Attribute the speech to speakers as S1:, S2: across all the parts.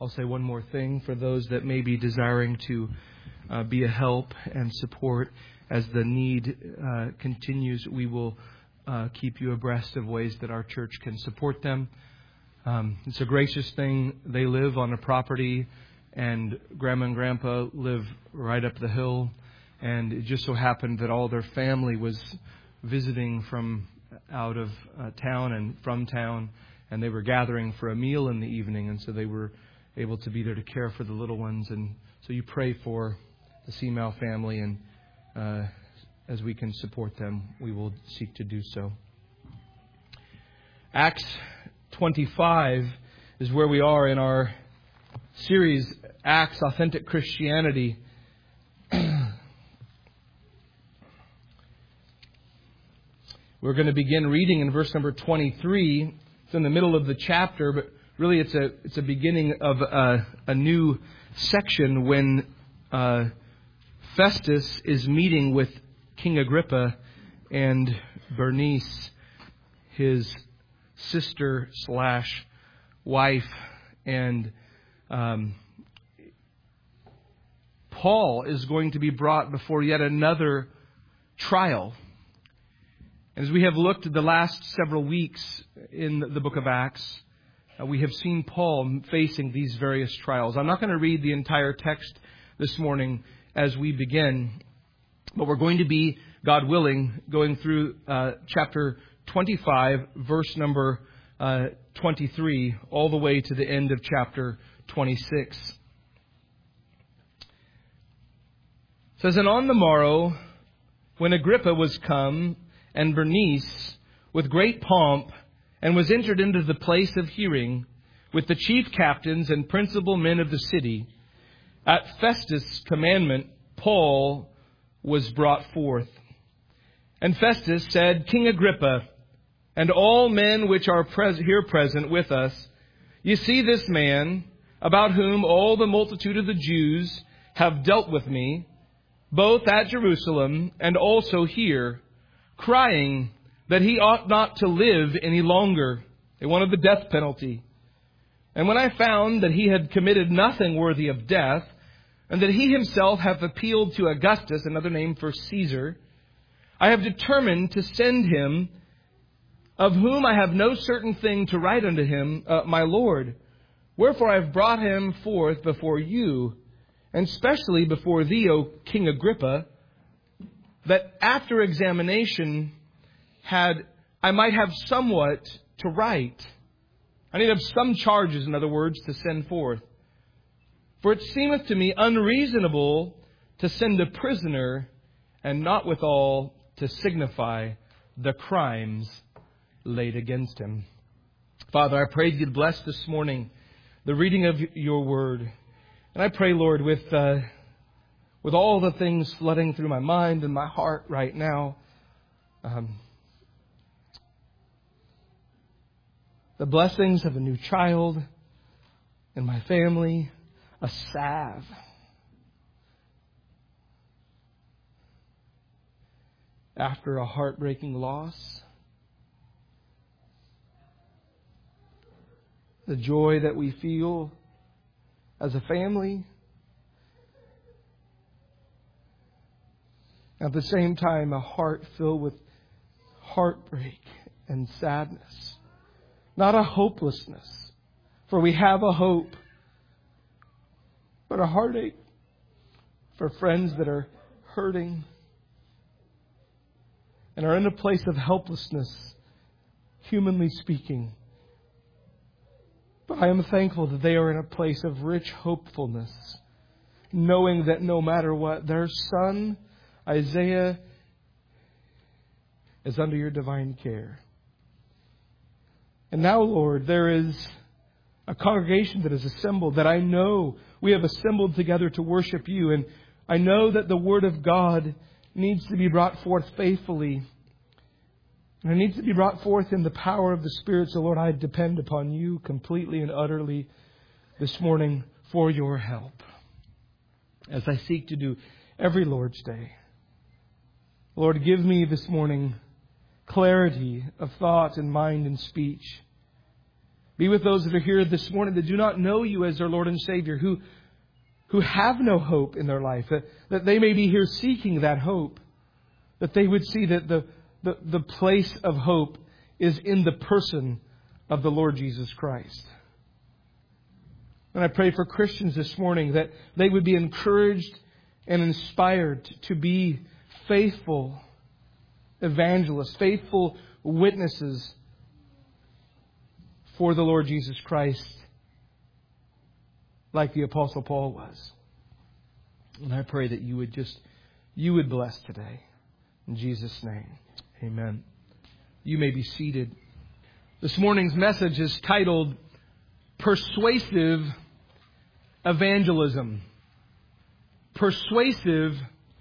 S1: I'll say one more thing for those that may be desiring to be a help and support as the need continues. We will keep you abreast of ways that our church can support them. It's a gracious thing. They live on a property, and Grandma and Grandpa live right up the hill. And it just so happened that all their family was visiting from out of town and from town, and they were gathering for a meal in the evening, and so they were able to be there to care for the little ones. And so you pray for the Seamouth family, and as we can support them, we will seek to do so. Acts 25 is where we are in our series, Acts, Authentic Christianity. We're going to begin reading in verse number 23. It's in the middle of the chapter, but really it's a beginning of a new section when Festus is meeting with King Agrippa and Bernice, his sister/wife, and Paul is going to be brought before yet another trial. As we have looked at the last several weeks in the book of Acts, we have seen Paul facing these various trials. I'm not going to read the entire text this morning as we begin, but we're going to be, God willing, going through chapter 25, verse number 23, all the way to the end of chapter 26. It says, "And on the morrow, when Agrippa was come, and Bernice, with great pomp, and was entered into the place of hearing, with the chief captains and principal men of the city, at Festus' commandment, Paul was brought forth. And Festus said, King Agrippa, and all men which are here present with us, ye see this man, about whom all the multitude of the Jews have dealt with me, both at Jerusalem and also here, crying that he ought not to live any longer. They wanted the death penalty. And when I found that he had committed nothing worthy of death, and that he himself hath appealed to Augustus, another name for Caesar, I have determined to send him, of whom I have no certain thing to write unto him, my Lord. Wherefore I have brought him forth before you, and specially before thee, O King Agrippa, that after examination I might have somewhat to write. I need to have some charges, in other words, to send forth. For it seemeth to me unreasonable to send a prisoner, and not withal to signify the crimes laid against him." Father, I pray that you'd bless this morning the reading of your word. And I pray, Lord, with all the things flooding through my mind and my heart right now, the blessings of a new child in my family, a salve after a heartbreaking loss, the joy that we feel as a family, at the same time, a heart filled with heartbreak and sadness. Not a hopelessness, for we have a hope, but a heartache for friends that are hurting and are in a place of helplessness, humanly speaking. But I am thankful that they are in a place of rich hopefulness, knowing that no matter what, their son, Isaiah, is under your divine care. And now, Lord, there is a congregation that is assembled, that I know we have assembled together to worship you. And I know that the Word of God needs to be brought forth faithfully. And it needs to be brought forth in the power of the Spirit. So, Lord, I depend upon you completely and utterly this morning for your help as I seek to do every Lord's Day. Lord, give me this morning clarity of thought and mind and speech. Be with those that are here this morning that do not know You as their Lord and Savior, who have no hope in their life, that they may be here seeking that hope, that they would see that the place of hope is in the person of the Lord Jesus Christ. And I pray for Christians this morning that they would be encouraged and inspired to be faithful evangelists, faithful witnesses for the Lord Jesus Christ, like the Apostle Paul was. And I pray that You would bless today. In Jesus' name, amen. You may be seated. This morning's message is titled Persuasive Evangelism. Persuasive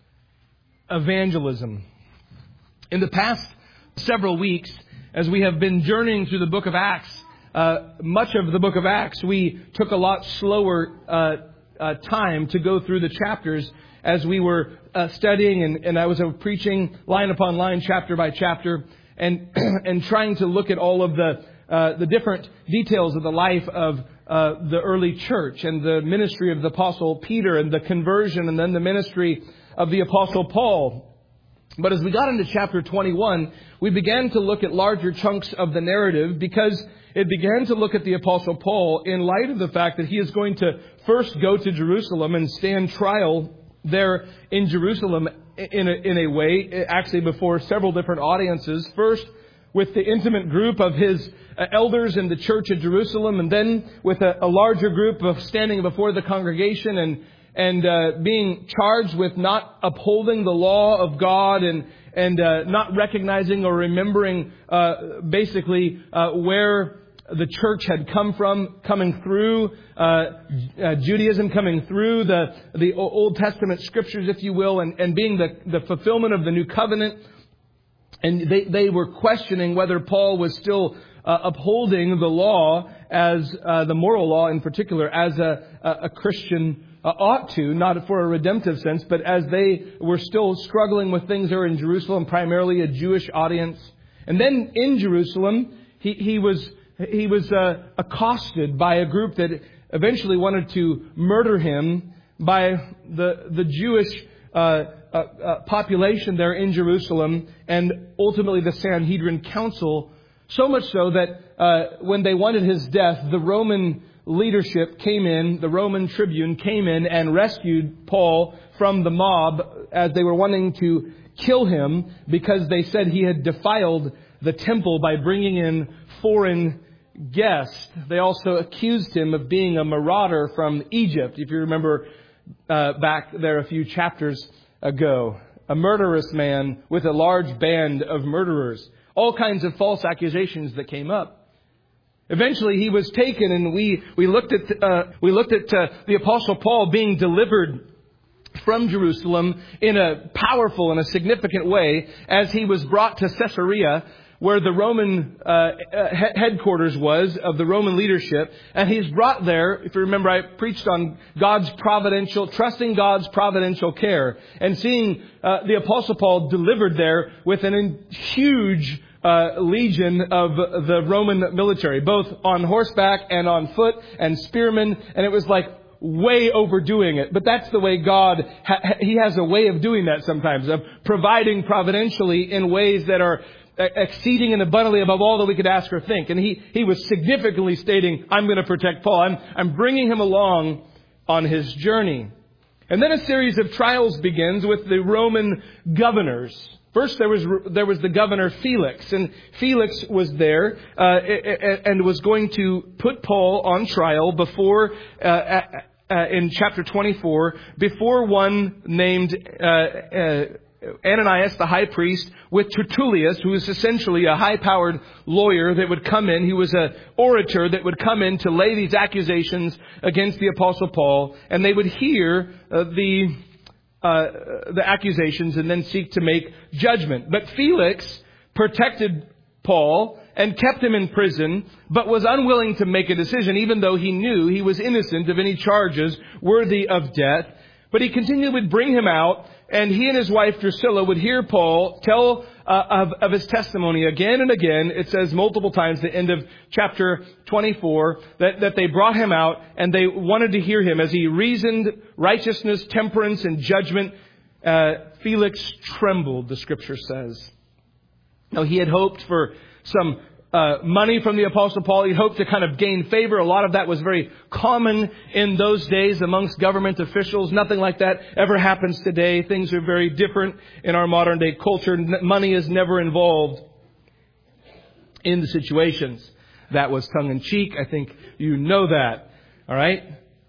S1: Evangelism. In the past several weeks, as we have been journeying through the book of Acts, much of the book of Acts, we took a lot slower time to go through the chapters as we were studying, and I was preaching line upon line, chapter by chapter, and trying to look at all of the different details of the life of the early church and the ministry of the Apostle Peter and the conversion and then the ministry of the Apostle Paul. But as we got into chapter 21, we began to look at larger chunks of the narrative because it began to look at the Apostle Paul in light of the fact that he is going to first go to Jerusalem and stand trial there in Jerusalem in a way, actually before several different audiences. First, with the intimate group of his elders in the church at Jerusalem, and then with a larger group of standing before the congregation and being charged with not upholding the law of God and not recognizing or remembering basically where the church had come from, coming through Judaism, coming through the Old Testament scriptures, if you will, and being the fulfillment of the New Covenant. And they were questioning whether Paul was still upholding the law as the moral law in particular, as a Christian ought to, not for a redemptive sense, but as they were still struggling with things there in Jerusalem, primarily a Jewish audience. And then in Jerusalem, he was accosted by a group that eventually wanted to murder him by the Jewish population there in Jerusalem, and ultimately the Sanhedrin Council. So much so that when they wanted his death, the Roman leadership came in, the Roman tribune came in and rescued Paul from the mob as they were wanting to kill him because they said he had defiled the temple by bringing in foreign guests. They also accused him of being a marauder from Egypt, if you remember back there a few chapters ago. A murderous man with a large band of murderers. All kinds of false accusations that came up. Eventually he was taken, and we looked at the Apostle Paul being delivered from Jerusalem in a powerful and a significant way as he was brought to Caesarea, where the Roman headquarters was of the Roman leadership. And he's brought there, if you remember, I preached on trusting God's providential care, and seeing the Apostle Paul delivered there with an huge legion of the Roman military, both on horseback and on foot and spearmen. And it was like way overdoing it. But that's the way God, He has a way of doing that sometimes, of providing providentially in ways that are exceeding and abundantly above all that we could ask or think. And he was significantly stating, I'm going to protect Paul. I'm bringing him along on his journey. And then a series of trials begins with the Roman governors. First, there was the governor Felix, and Felix was there and was going to put Paul on trial before in chapter 24 before one named Ananias, the high priest, with Tertullius, who was essentially a high-powered lawyer that would come in. He was an orator that would come in to lay these accusations against the Apostle Paul, and they would hear the accusations and then seek to make judgment. But Felix protected Paul and kept him in prison, but was unwilling to make a decision, even though he knew he was innocent of any charges worthy of death. But he continually would bring him out, and he and his wife Drusilla would hear Paul tell of his testimony again and again. It says multiple times, the end of chapter 24, that they brought him out and they wanted to hear him as he reasoned righteousness, temperance, and judgment. Felix trembled, the scripture says. Now, he had hoped for some money from the Apostle Paul. He hoped to kind of gain favor. A lot of that was very common in those days amongst government officials. Nothing like that ever happens today. Things are very different in our modern day culture. Money is never involved in the situations. That was tongue in cheek. I think you know that. All right.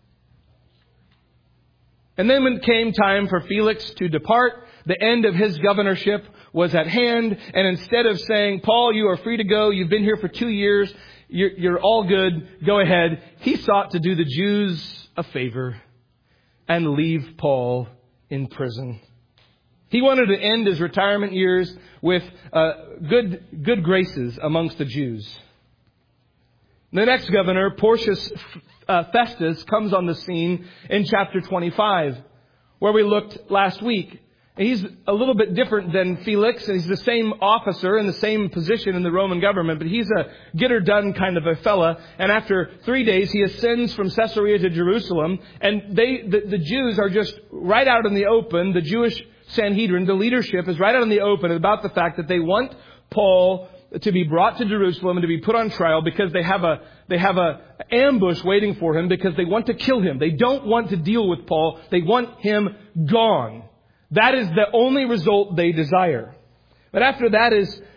S1: And then when it came time for Felix to depart, the end of his governorship was at hand. And instead of saying, Paul, you are free to go. You've been here for 2 years. You're all good. Go ahead. He sought to do the Jews a favor and leave Paul in prison. He wanted to end his retirement years with good graces amongst the Jews. The next governor, Porcius Festus, comes on the scene in chapter 25, where we looked last week. He's a little bit different than Felix, and he's the same officer in the same position in the Roman government, but he's a get-her-done kind of a fella. And after 3 days, he ascends from Caesarea to Jerusalem, and the Jews are just right out in the open. The Jewish Sanhedrin, the leadership, is right out in the open about the fact that they want Paul to be brought to Jerusalem and to be put on trial because they have a ambush waiting for him because they want to kill him. They don't want to deal with Paul. They want him gone. That is the only result they desire. But after that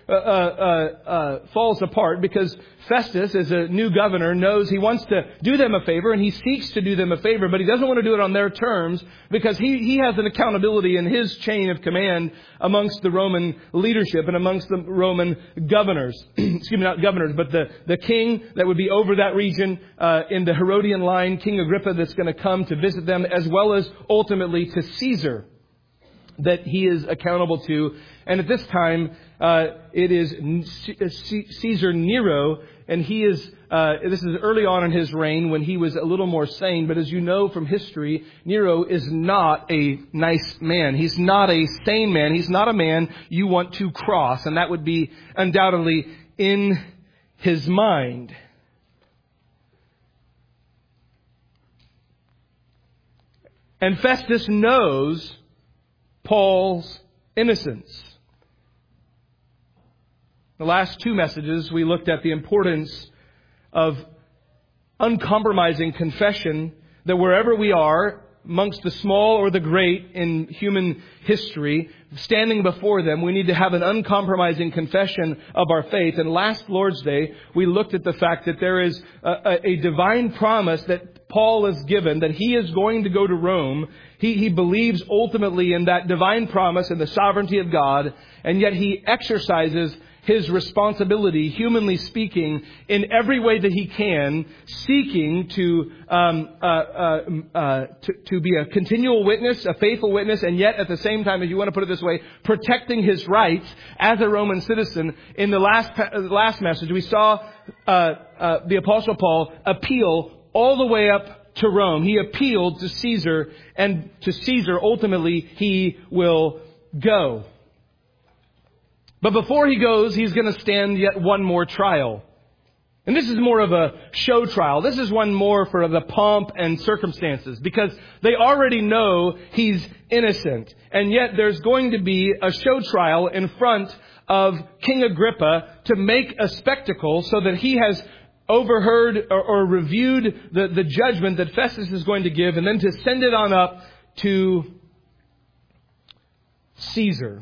S1: falls apart because Festus, as a new governor, knows he wants to do them a favor and he seeks to do them a favor, but he doesn't want to do it on their terms because he has an accountability in his chain of command amongst the Roman leadership and amongst the Roman governors. Excuse me, not governors, but the king that would be over that region in the Herodian line, King Agrippa, that's going to come to visit them, as well as ultimately to Caesar, that he is accountable to. And at this time, it is Caesar Nero, and he is, this is early on in his reign when he was a little more sane. But as you know from history, Nero is not a nice man. He's not a sane man. He's not a man you want to cross. And that would be undoubtedly in his mind. And Festus knows Paul's innocence. The last two messages, we looked at the importance of uncompromising confession, that wherever we are, amongst the small or the great in human history, standing before them, we need to have an uncompromising confession of our faith. And last Lord's Day, we looked at the fact that there is a divine promise that Paul is given, that he is going to go to Rome. He believes ultimately in that divine promise and the sovereignty of God, and yet he exercises his responsibility, humanly speaking, in every way that he can, seeking to be a continual witness, a faithful witness, and yet at the same time, if you want to put it this way, protecting his rights as a Roman citizen. In the last message, we saw the Apostle Paul appeal all the way up to Rome. He appealed to Caesar, and to Caesar, ultimately, he will go. But before he goes, he's going to stand yet one more trial. And this is more of a show trial. This is one more for the pomp and circumstances, because they already know he's innocent. And yet there's going to be a show trial in front of King Agrippa to make a spectacle, so that he has overheard or reviewed the judgment that Festus is going to give, and then to send it on up to Caesar.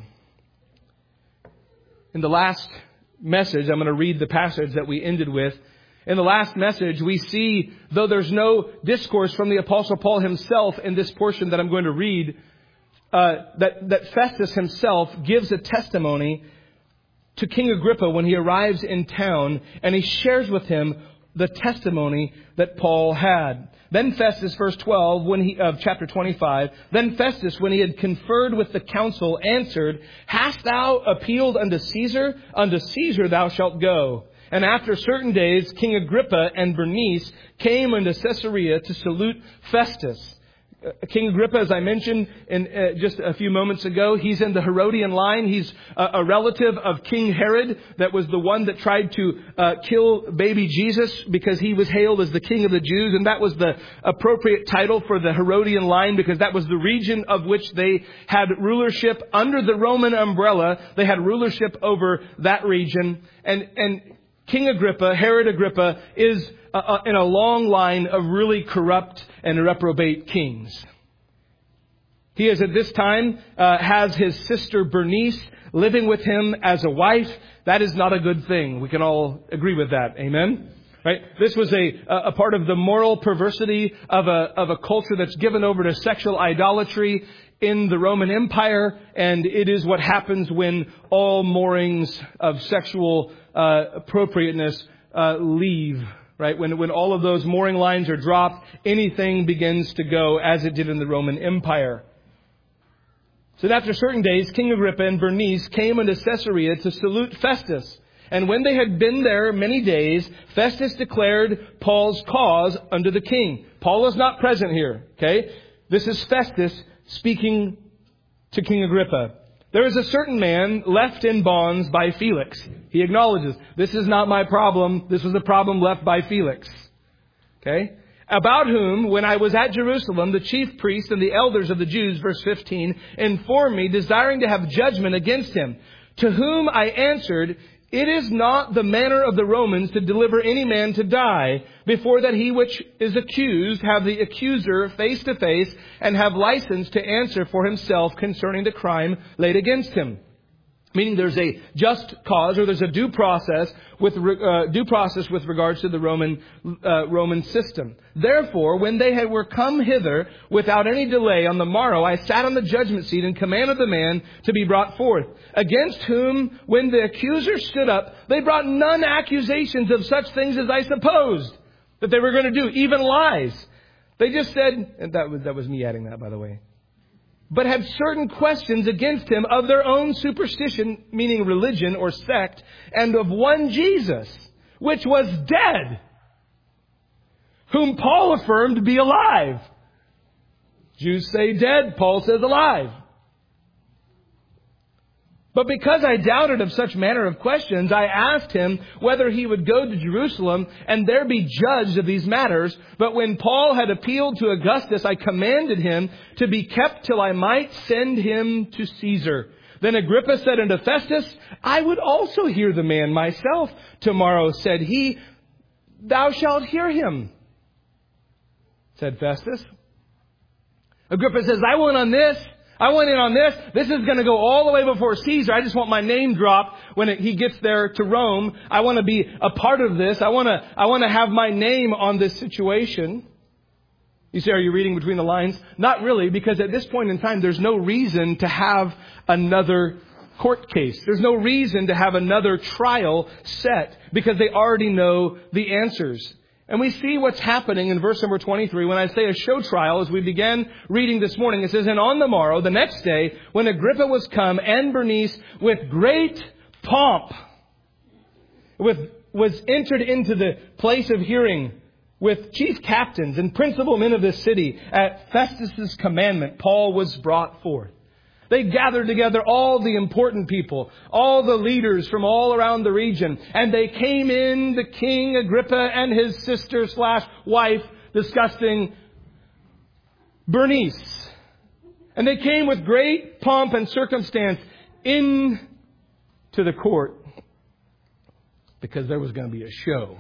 S1: In the last message, I'm going to read the passage that we ended with. In the last message, we see, though there's no discourse from the Apostle Paul himself in this portion that I'm going to read, that Festus himself gives a testimony to King Agrippa when he arrives in town, and he shares with him the testimony that Paul had. Then Festus, verse 12 of chapter 25, then Festus, when he had conferred with the council, answered, "Hast thou appealed unto Caesar? Unto Caesar thou shalt go." And after certain days, King Agrippa and Bernice came unto Caesarea to salute Festus. King Agrippa, as I mentioned just a few moments ago, he's in the Herodian line. He's a relative of King Herod, that was the one that tried to kill baby Jesus because he was hailed as the King of the Jews. And that was the appropriate title for the Herodian line, because that was the region of which they had rulership under the Roman umbrella. They had rulership over that region. And King Agrippa, Herod Agrippa, is in a long line of really corrupt and reprobate kings. He is at this time has his sister Bernice living with him as a wife. That is not a good thing. We can all agree with that. Amen? Right? This was a part of the moral perversity of a culture that's given over to sexual idolatry in the Roman Empire, and it is what happens when all moorings of sexual appropriateness leave. Right? When all of those mooring lines are dropped, anything begins to go as it did in the Roman Empire. So after certain days, King Agrippa and Bernice came into Caesarea to salute Festus. And when they had been there many days, Festus declared Paul's cause unto the king. Paul is not present here. Okay? This is Festus speaking to King Agrippa. There is a certain man left in bonds by Felix. He acknowledges, this is not my problem. This was a problem left by Felix. Okay? About whom, when I was at Jerusalem, the chief priests and the elders of the Jews, verse 15, informed me, desiring to have judgment against him. To whom I answered, it is not the manner of the Romans to deliver any man to die, before that he which is accused have the accuser face to face, and have license to answer for himself concerning the crime laid against him. Meaning there's a just cause, or there's a due process with regards to the Roman system. Therefore, when they were come hither without any delay on the morrow, I sat on the judgment seat and commanded the man to be brought forth. Against whom, when the accuser stood up, they brought none accusations of such things as I supposed that they were going to do, even lies. They just said, and that was me adding that, by the way, but had certain questions against him of their own superstition, meaning religion or sect, and of one Jesus, which was dead, whom Paul affirmed to be alive. Jews say dead, Paul says alive. But because I doubted of such manner of questions, I asked him whether he would go to Jerusalem and there be judged of these matters. But when Paul had appealed to Augustus, I commanded him to be kept till I might send him to Caesar. Then Agrippa said unto Festus, I would also hear the man myself. Tomorrow, said he, thou shalt hear him, said Festus. Agrippa says, I went in on this. This is going to go all the way before Caesar. I just want my name dropped when he gets there to Rome. I want to be a part of this. I want to have my name on this situation. You say, are you reading between the lines? Not really, because at this point in time, there's no reason to have another court case. There's no reason to have another trial set, because they already know the answers. And we see what's happening in verse number 23. When I say a show trial, as we began reading this morning, it says, and on the morrow, the next day, when Agrippa was come, and Bernice, with great pomp, was entered into the place of hearing with chief captains and principal men of the city, at Festus's commandment, Paul was brought forth. They gathered together all the important people, all the leaders from all around the region. And they came in to King Agrippa and his sister/wife discussing Bernice. And they came with great pomp and circumstance into the court, because there was going to be a show.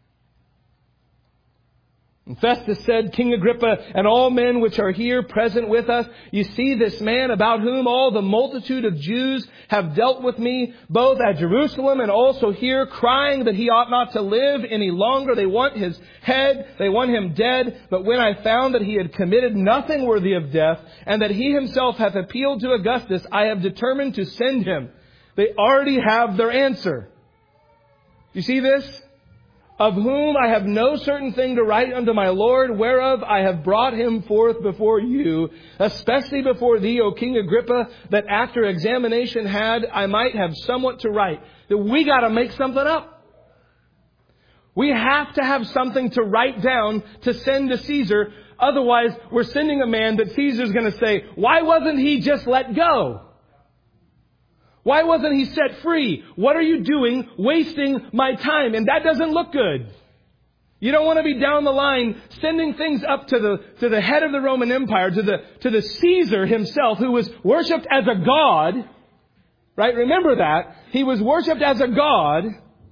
S1: And Festus said, King Agrippa, and all men which are here present with us, you see this man about whom all the multitude of Jews have dealt with me, both at Jerusalem and also here, crying that he ought not to live any longer. They want his head. They want him dead. But when I found that he had committed nothing worthy of death, and that he himself hath appealed to Augustus, I have determined to send him. They already have their answer. You see this? Of whom I have no certain thing to write unto my Lord, whereof I have brought him forth before you, especially before thee, O King Agrippa, that after examination had, I might have somewhat to write. That we got to make something up. We have to have something to write down to send to Caesar Otherwise, we're sending a man that Caesar's going to say, why wasn't he just let go? Why wasn't he set free? What are you doing wasting my time? And that doesn't look good. You don't want to be down the line sending things up to the head of the Roman Empire, to the Caesar himself, who was worshipped as a god. Right? Remember that. He was worshipped as a god.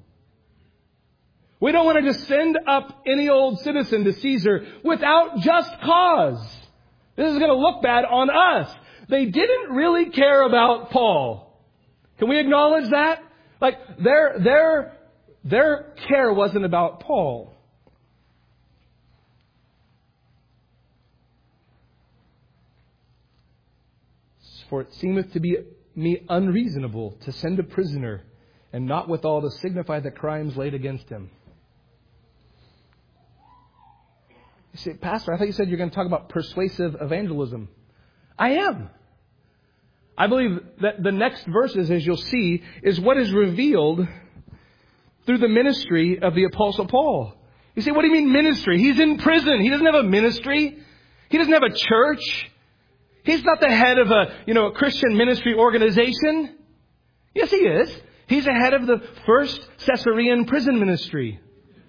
S1: We don't want to just send up any old citizen to Caesar without just cause. This is going to look bad on us. They didn't really care about Paul. Can we acknowledge that? Like, their care wasn't about Paul. For it seemeth to be me unreasonable to send a prisoner, and not withal to signify the crimes laid against him. You say, Pastor, I thought you said you're going to talk about persuasive evangelism. I am. I believe that the next verses, as you'll see, is what is revealed through the ministry of the Apostle Paul. You say, what do you mean ministry? He's in prison. He doesn't have a ministry. He doesn't have a church. He's not the head of a Christian ministry organization. Yes, he is. He's the head of the first Caesarean prison ministry.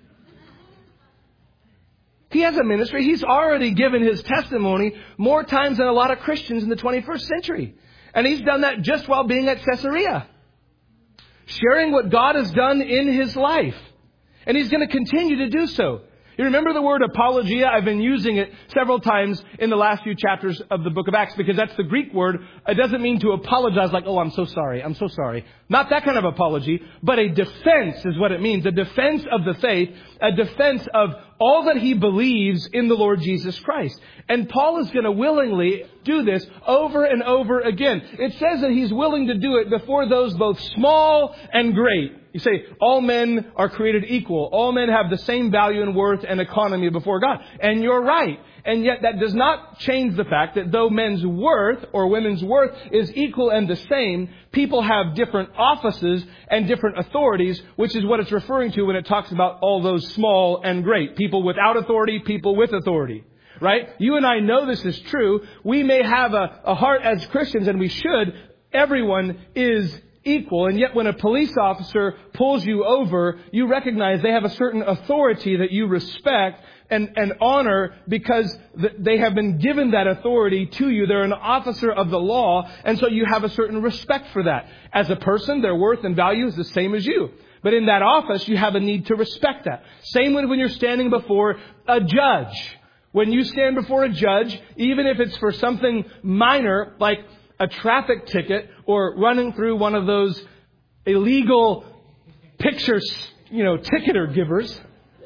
S1: He has a ministry. He's already given his testimony more times than a lot of Christians in the 21st century. And he's done that just while being at Caesarea, sharing what God has done in his life. And he's going to continue to do so. You remember the word apologia? I've been using it several times in the last few chapters of the book of Acts because that's the Greek word. It doesn't mean to apologize like, oh, I'm so sorry. I'm so sorry. Not that kind of apology, but a defense is what it means. A defense of the faith, a defense of all that he believes in the Lord Jesus Christ. And Paul is going to willingly do this over and over again. It says that he's willing to do it before those both small and great. You say, all men are created equal. All men have the same value and worth and economy before God. And you're right. And yet that does not change the fact that though men's worth or women's worth is equal and the same, people have different offices and different authorities, which is what it's referring to when it talks about all those small and great. People without authority, people with authority. Right? You and I know this is true. We may have a heart as Christians, and we should. Everyone is equal. And yet when a police officer pulls you over, you recognize they have a certain authority that you respect and honor because they have been given that authority to you. They're an officer of the law. And so you have a certain respect for that. As a person, their worth and value is the same as you. But in that office, you have a need to respect that. Same when you're standing before a judge. When you stand before a judge, even if it's for something minor, like a traffic ticket or running through one of those illegal pictures, ticketer givers.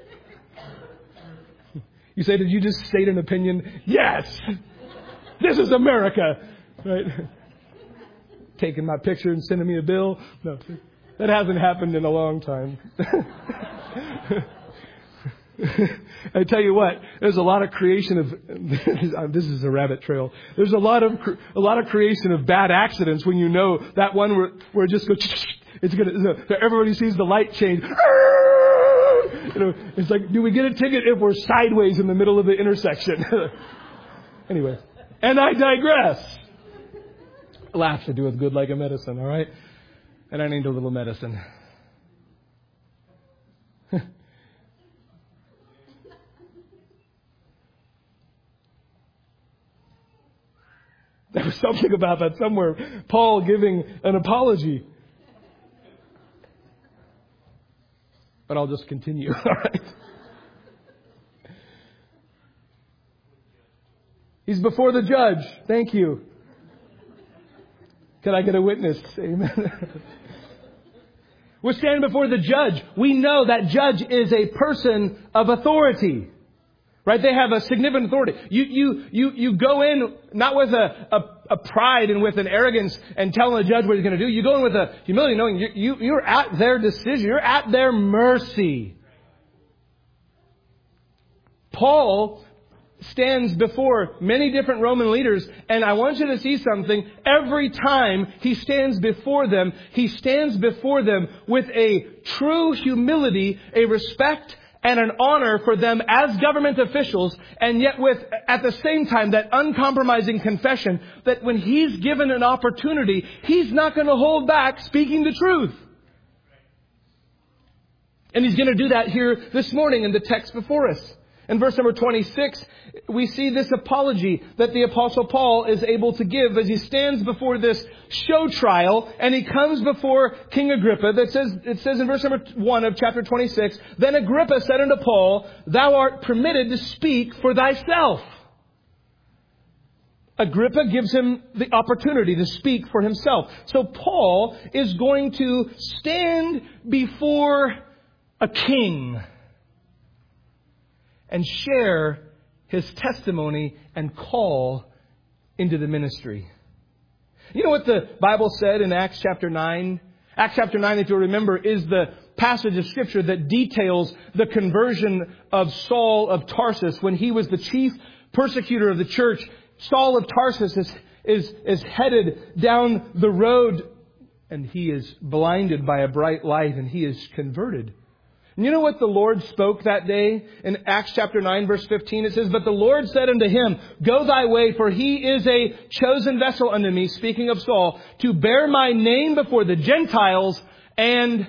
S1: You say, did you just state an opinion? Yes! This is America! Right? Taking my picture and sending me a bill? No, that hasn't happened in a long time. I tell you what, there's a lot of creation of, this is a rabbit trail. There's a lot of creation of bad accidents when you know that one where it just goes, it's everybody sees the light change. It's like, do we get a ticket if we're sideways in the middle of the intersection? Anyway, and I digress. Laughs to do with good like a medicine, all right? And I need a little medicine. There was something about that somewhere. Paul giving an apology. But I'll just continue. All right. He's before the judge. Thank you. Can I get a witness? Amen. We're standing before the judge. We know that judge is a person of authority. Right? They have a significant authority. You go in not with a pride and with an arrogance and telling the judge what he's going to do. You go in with a humility knowing you're at their decision. You're at their mercy. Paul stands before many different Roman leaders, and I want you to see something. Every time he stands before them with a true humility, a respect and an honor for them as government officials, and yet with, at the same time, that uncompromising confession that when he's given an opportunity, he's not going to hold back speaking the truth. And he's going to do that here this morning in the text before us. In verse number 26, we see this apology that the Apostle Paul is able to give as he stands before this show trial, and he comes before King Agrippa. It says in verse number 1 of chapter 26, "Then Agrippa said unto Paul, Thou art permitted to speak for thyself." Agrippa gives him the opportunity to speak for himself. So Paul is going to stand before a king and share his testimony and call into the ministry. You know what the Bible said in Acts chapter 9? Acts chapter 9, if you'll remember, is the passage of Scripture that details the conversion of Saul of Tarsus when he was the chief persecutor of the church. Saul of Tarsus is headed down the road, and he is blinded by a bright light, and he is converted. And you know what the Lord spoke that day? In Acts chapter 9 verse 15 it says, "But the Lord said unto him, Go thy way, for he is a chosen vessel unto me," speaking of Saul, "to bear my name before the Gentiles and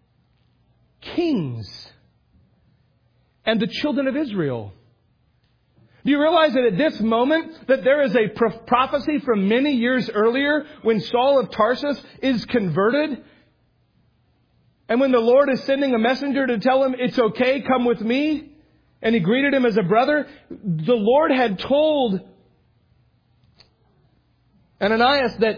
S1: kings and the children of Israel." Do you realize that at this moment that there is a prophecy from many years earlier when Saul of Tarsus is converted? And when the Lord is sending a messenger to tell him, "It's okay, come with me," and he greeted him as a brother, the Lord had told Ananias that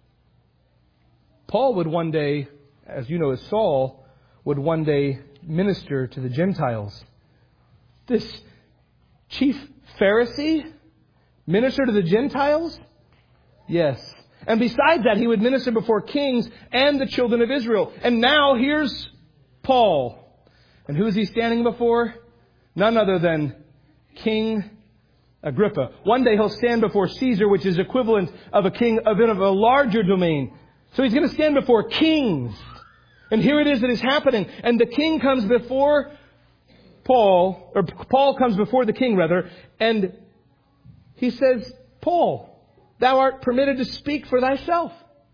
S1: Paul would one day, as you know as Saul, would one day minister to the Gentiles. This chief Pharisee minister to the Gentiles? Yes. And besides that, he would minister before kings and the children of Israel. And now here's Paul. And who is he standing before? None other than King Agrippa. One day he'll stand before Caesar, which is equivalent of a king of a larger domain. So he's going to stand before kings. And here it is that is happening. And the king comes before Paul, or Paul comes before the king rather, and he says, "Paul, thou art permitted to speak for thyself."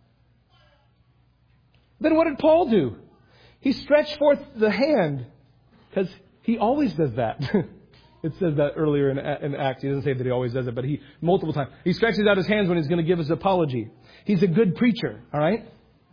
S1: Then what did Paul do? He stretched forth the hand, because he always does that. It says that earlier in Acts. He doesn't say that he always does it, but he multiple times. He stretches out his hands when he's going to give his apology. He's a good preacher, all right?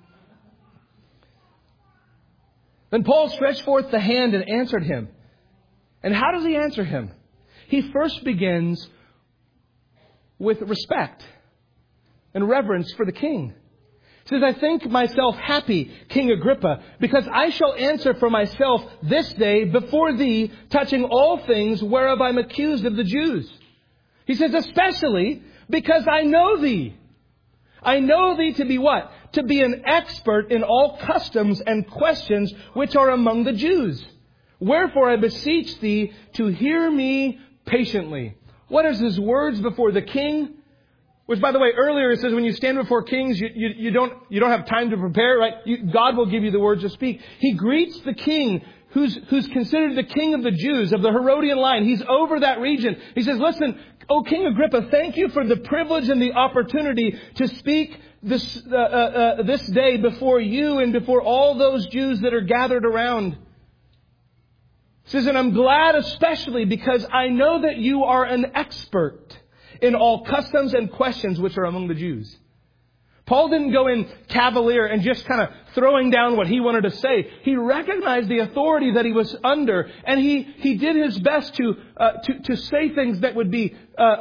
S1: Then Paul stretched forth the hand and answered him. And how does he answer him? He first begins with respect and reverence for the king. He says, "I think myself happy, King Agrippa, because I shall answer for myself this day before thee, touching all things whereof I'm accused of the Jews." He says, "Especially because I know thee. I know thee to be" what? "To be an expert in all customs and questions which are among the Jews. Wherefore I beseech thee to hear me patiently." What is his words before the king? Which, by the way, earlier it says when you stand before kings, you don't have time to prepare, right? God will give you the words to speak. He greets the king who's considered the king of the Jews, of the Herodian line. He's over that region. He says, "Listen, O King Agrippa, thank you for the privilege and the opportunity to speak this day before you and before all those Jews that are gathered around." He says, "And I'm glad especially because I know that you are an expert in all customs and questions which are among the Jews." Paul didn't go in cavalier and just kind of throwing down what he wanted to say. He recognized the authority that he was under, and he did his best to say things that would be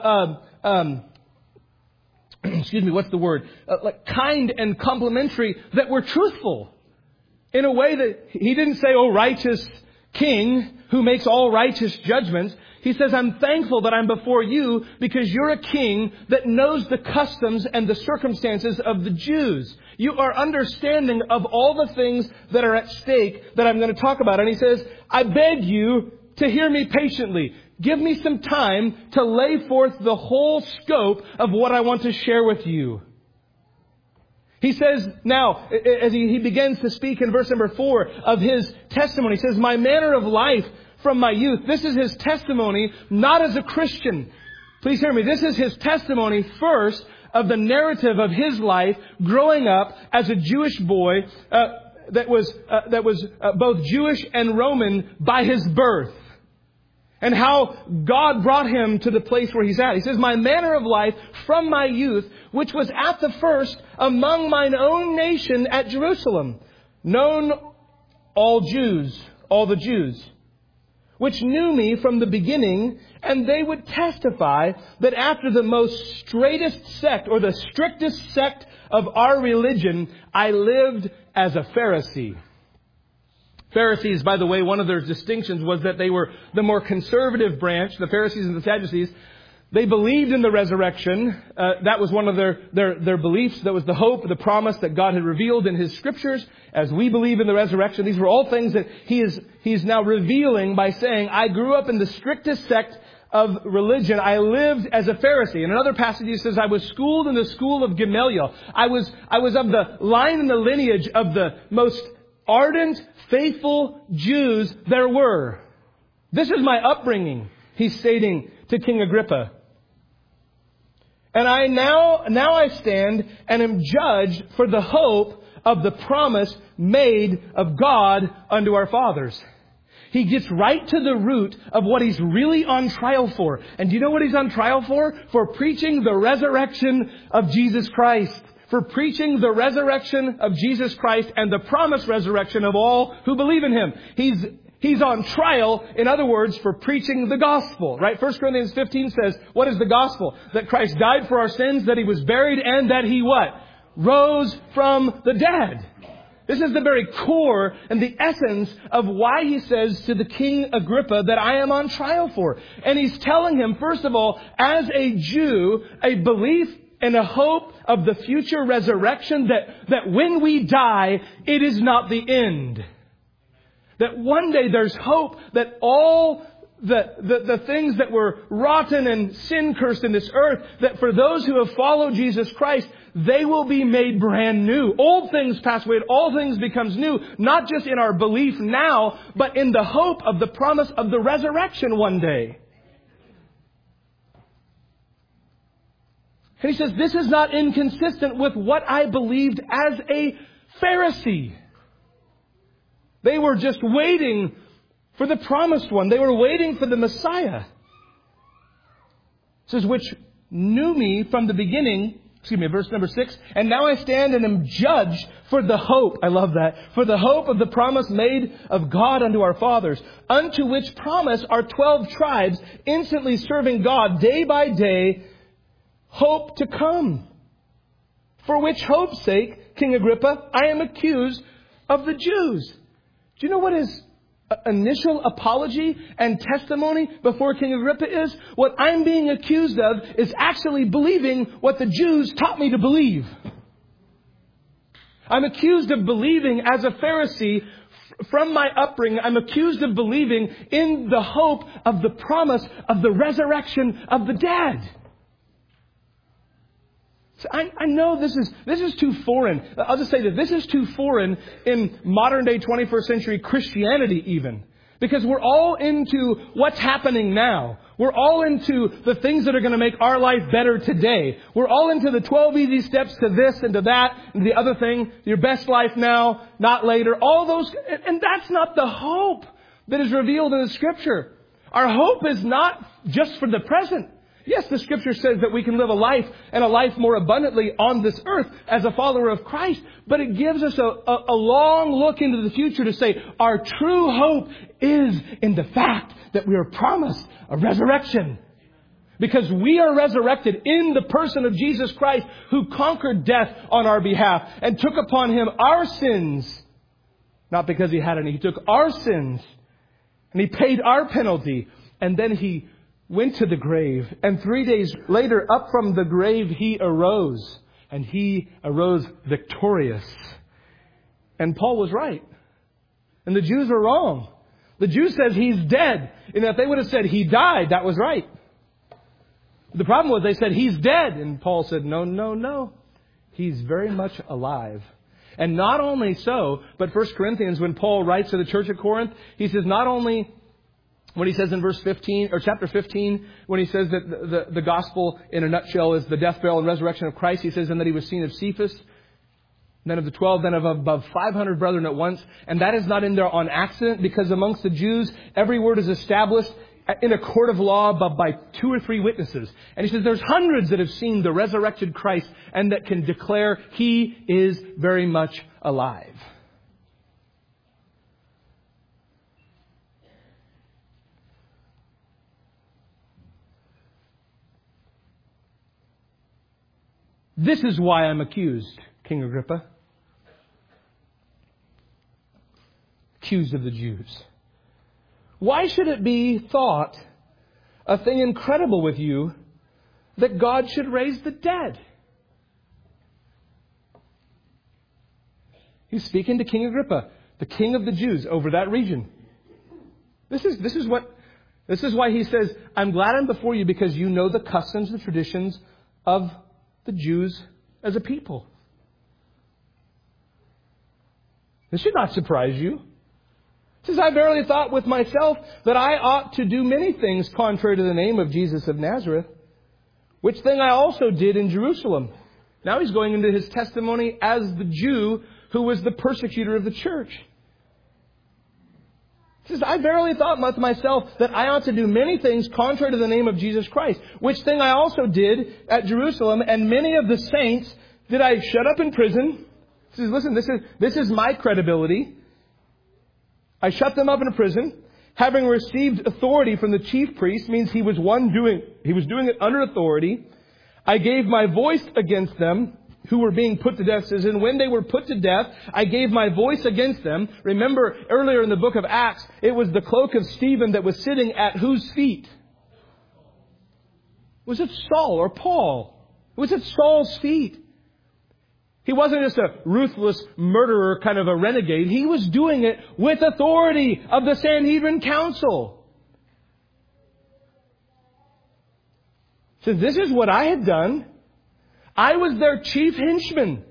S1: like kind and complimentary, that were truthful, in a way that he didn't say, "Oh, righteous king who makes all righteous judgments." He says, "I'm thankful that I'm before you because you're a king that knows the customs and the circumstances of the Jews. You are understanding of all the things that are at stake that I'm going to talk about." And he says, "I beg you to hear me patiently. Give me some time to lay forth the whole scope of what I want to share with you." He says now, as he begins to speak in verse number 4 of his testimony, he says, "My manner of life from my youth. This is his testimony, not as a Christian. Please hear me. This is his testimony first of the narrative of his life growing up as a Jewish boy that was both Jewish and Roman by his birth. And how God brought him to the place where he's at. He says, my manner of life from my youth, which was at the first among mine own nation at Jerusalem, known all the Jews, which knew me from the beginning, and they would testify that after the most straightest sect, or the strictest sect of our religion, I lived as a Pharisee. Pharisees, by the way, one of their distinctions was that they were the more conservative branch, the Pharisees and the Sadducees. They believed in the resurrection. That was one of their beliefs. That was the hope, the promise that God had revealed in His Scriptures. As we believe in the resurrection, these were all things that He's now revealing by saying, I grew up in the strictest sect of religion. I lived as a Pharisee. In another passage he says, I was schooled in the school of Gamaliel. I was of the line and the lineage of the most ardent, faithful Jews there were. This is my upbringing, he's stating to King Agrippa. And I now I stand and am judged for the hope of the promise made of God unto our fathers. He gets right to the root of what he's really on trial for. And do you know what he's on trial for? For preaching the resurrection of Jesus Christ. For preaching the resurrection of Jesus Christ and the promised resurrection of all who believe in Him. He's on trial, in other words, for preaching the gospel, right? 1 Corinthians 15 says, what is the gospel? That Christ died for our sins, that He was buried, and that He what? Rose from the dead. This is the very core and the essence of why he says to the King Agrippa that I am on trial for. And he's telling him, first of all, as a Jew, a belief and a hope of the future resurrection that when we die, it is not the end. That one day there's hope that all the things that were rotten and sin-cursed in this earth, that for those who have followed Jesus Christ, they will be made brand new. Old things pass away, and all things becomes new. Not just in our belief now, but in the hope of the promise of the resurrection one day. And he says, this is not inconsistent with what I believed as a Pharisee. They were just waiting for the promised one. They were waiting for the Messiah. It says, which knew me from the beginning. Verse number 6. And now I stand and am judged for the hope. I love that. For the hope of the promise made of God unto our fathers. Unto which promise are 12 tribes instantly serving God day by day. Hope to come. For which hope's sake, King Agrippa, I am accused of the Jews. Do you know what his initial apology and testimony before King Agrippa is? What I'm being accused of is actually believing what the Jews taught me to believe. I'm accused of believing as a Pharisee from my upbringing. I'm accused of believing in the hope of the promise of the resurrection of the dead. So I know this is too foreign. I'll just say that this is too foreign in modern day 21st century Christianity even. Because we're all into what's happening now. We're all into the things that are going to make our life better today. We're all into the 12 easy steps to this and to that and the other thing. Your best life now, not later. All those, and that's not the hope that is revealed in the Scripture. Our hope is not just for the present. Yes, the Scripture says that we can live a life and a life more abundantly on this earth as a follower of Christ. But it gives us a long look into the future to say our true hope is in the fact that we are promised a resurrection. Because we are resurrected in the person of Jesus Christ, who conquered death on our behalf and took upon Him our sins. Not because He had any. He took our sins and He paid our penalty. And then He went to the grave, and 3 days later, up from the grave, He arose. And He arose victorious. And Paul was right. And the Jews were wrong. The Jews said He's dead. And if they would have said He died, that was right. The problem was they said He's dead. And Paul said, no. He's very much alive. And not only so, but 1 Corinthians, when Paul writes to the church at Corinth, he says not only when he says in verse 15 or chapter 15, when he says that the gospel in a nutshell is the death, burial, and resurrection of Christ, he says then that he was seen of Cephas, then of the 12, then of above 500 brethren at once. And that is not in there on accident, because amongst the Jews, every word is established in a court of law by 2 or 3 witnesses. And he says there's hundreds that have seen the resurrected Christ and that can declare he is very much alive. This is why I'm accused, King Agrippa. Accused of the Jews. Why should it be thought a thing incredible with you that God should raise the dead? He's speaking to King Agrippa, the king of the Jews over that region. This is why he says, I'm glad I'm before you because you know the customs and traditions of the Jews as a people. This should not surprise you. He says, I verily thought with myself that I ought to do many things contrary to the name of Jesus of Nazareth, which thing I also did in Jerusalem. Now he's going into his testimony as the Jew who was the persecutor of the church. He says, I verily thought with myself that I ought to do many things contrary to the name of Jesus Christ, which thing I also did at Jerusalem, and many of the saints did I shut up in prison. He says, listen, this is my credibility. I shut them up in a prison, having received authority from the chief priest, means he was doing it under authority. I gave my voice against them who were being put to death. It says, and when they were put to death, I gave my voice against them. Remember, earlier in the book of Acts, it was the cloak of Stephen that was sitting at whose feet? Was it Saul or Paul? Was it Saul's feet? He wasn't just a ruthless murderer, kind of a renegade. He was doing it with authority of the Sanhedrin Council. So this is what I had done. I was their chief henchman.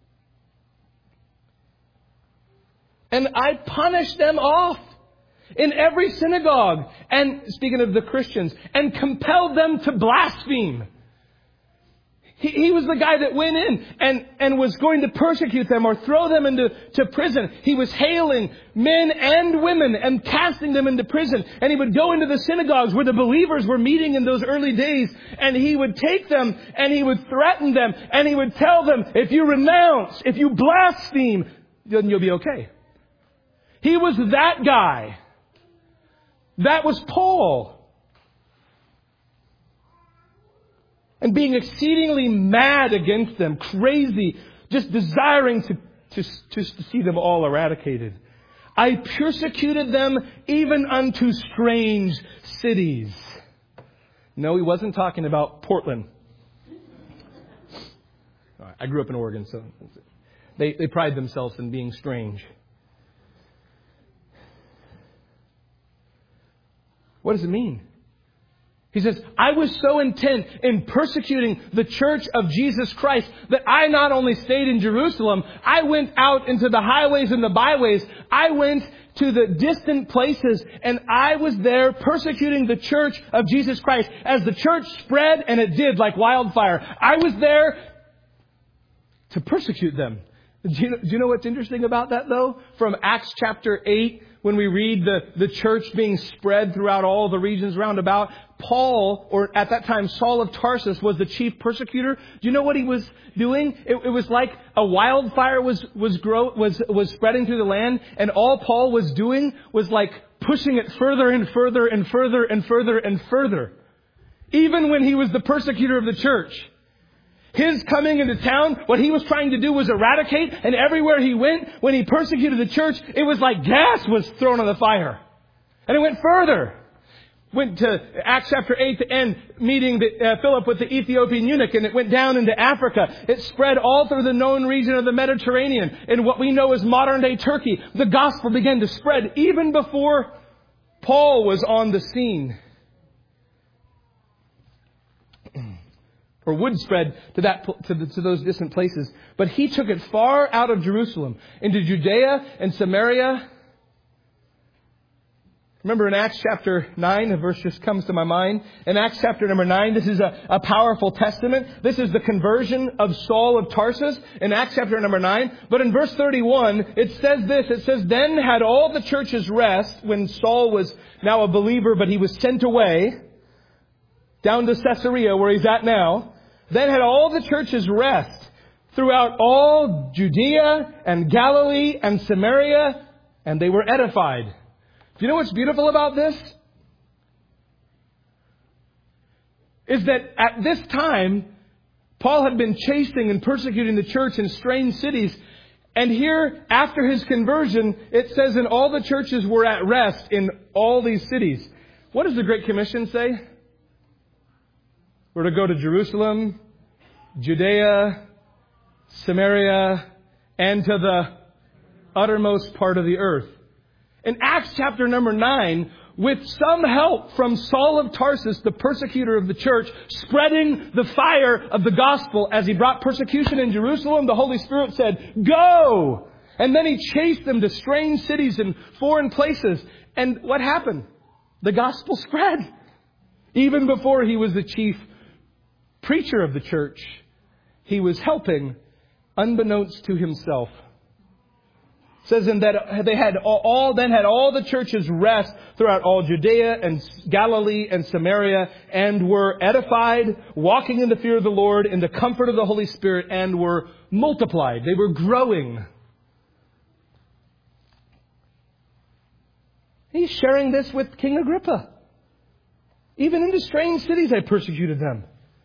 S1: And I punished them off in every synagogue. And speaking of the Christians, and compelled them to blaspheme. He was the guy that went in and was going to persecute them or throw them into prison. He was hailing men and women and casting them into prison. And he would go into the synagogues where the believers were meeting in those early days. And he would take them and he would threaten them. And he would tell them, if you renounce, if you blaspheme, then you'll be okay. He was that guy. That was Paul. And being exceedingly mad against them, crazy, just desiring to see them all eradicated. I persecuted them even unto strange cities. No, he wasn't talking about Portland. I grew up in Oregon, so they pride themselves in being strange. What does it mean? He says, I was so intent in persecuting the church of Jesus Christ that I not only stayed in Jerusalem, I went out into the highways and the byways. I went to the distant places and I was there persecuting the church of Jesus Christ. As the church spread, and it did like wildfire, I was there to persecute them. Do you know what's interesting about that though? From Acts chapter 8, when we read the church being spread throughout all the regions round about, Paul, or at that time Saul of Tarsus, was the chief persecutor. Do you know what he was doing? It was like a wildfire was spreading through the land, and all Paul was doing was like pushing it further and further and further and further and further. Even when he was the persecutor of the church. His coming into town, what he was trying to do was eradicate, and everywhere he went, when he persecuted the church, it was like gas was thrown on the fire. And it went further. Went to Acts chapter 8 to end, meeting Philip with the Ethiopian eunuch, and it went down into Africa. It spread all through the known region of the Mediterranean, in what we know as modern day Turkey. The gospel began to spread even before Paul was on the scene. Or would spread to those distant places. But he took it far out of Jerusalem, into Judea and Samaria, Remember in Acts chapter 9, a verse just comes to my mind. In Acts chapter number 9, this is a powerful testament. This is the conversion of Saul of Tarsus in Acts chapter number 9. But in verse 31, it says this. It says, then had all the churches rest when Saul was now a believer, but he was sent away down to Caesarea where he's at now. Then had all the churches rest throughout all Judea and Galilee and Samaria, and they were edified. Do you know what's beautiful about this? Is that at this time, Paul had been chasing and persecuting the church in strange cities. And here, after his conversion, it says, and all the churches were at rest in all these cities. What does the Great Commission say? We're to go to Jerusalem, Judea, Samaria, and to the uttermost part of the earth. In Acts chapter number 9, with some help from Saul of Tarsus, the persecutor of the church, spreading the fire of the gospel as he brought persecution in Jerusalem, the Holy Spirit said, go! And then he chased them to strange cities and foreign places. And what happened? The gospel spread. Even before he was the chief preacher of the church, he was helping unbeknownst to himself. It says in that they had all the churches rest throughout all Judea and Galilee and Samaria, and were edified, walking in the fear of the Lord, in the comfort of the Holy Spirit, and were multiplied. They were growing. He's sharing this with King Agrippa. Even into strange cities I persecuted them.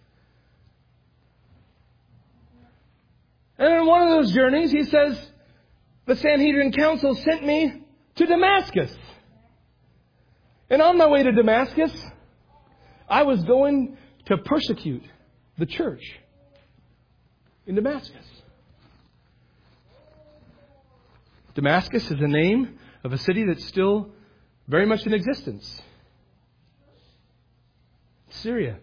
S1: And in one of those journeys, he says, the Sanhedrin Council sent me to Damascus. And on my way to Damascus, I was going to persecute the church in Damascus. Damascus is the name of a city that's still very much in existence. Syria.